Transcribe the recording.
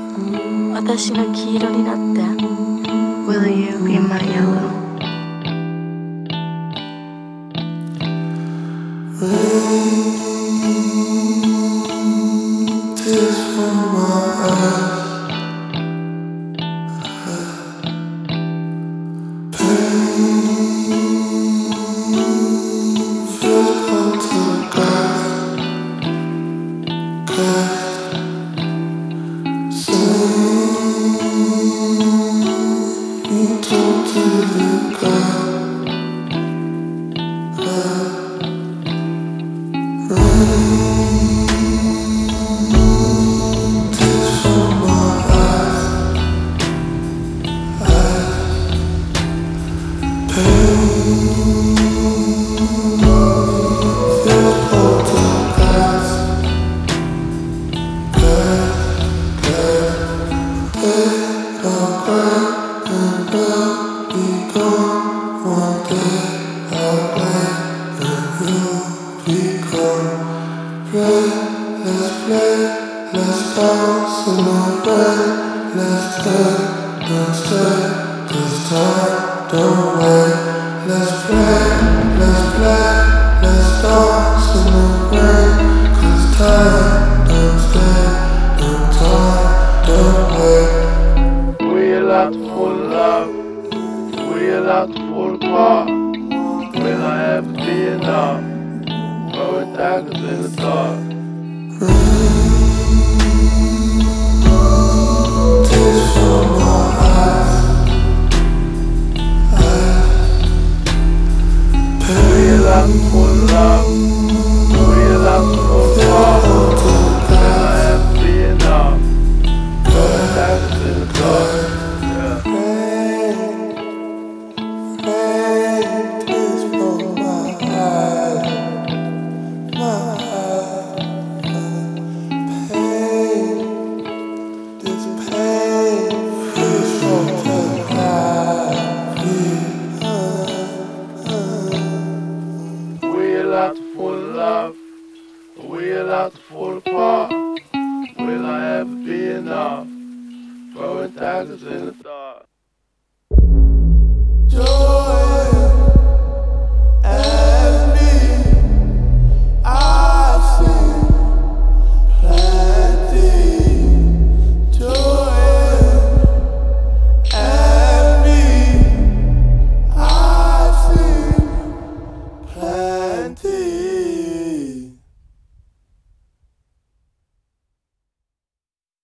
私の黄色になって Will you be my yellow? Tears from my eyes, pain feels come to God. You talk to the God. Tears from my eyes, pain feels come to God. I'll cry and I'll be gone. One day I'll play and you'll be gone. Let's dance in the rain. Let's stay, this time don't wait. Let's dance in the rain. 'Cause time don't stay, no time don't wait. We're out for love, we're out for part. Will I ever be enough? Throwing daggers in the dark. Tears from my eyes, We're out for love, we're out for part. Will I ever be enough? Throwing daggers in the dark. Yeah. tears from my eyes, pain, this pain feels so We're out for love, we're out for part. Will I ever be enough? Throwing daggers in the dark.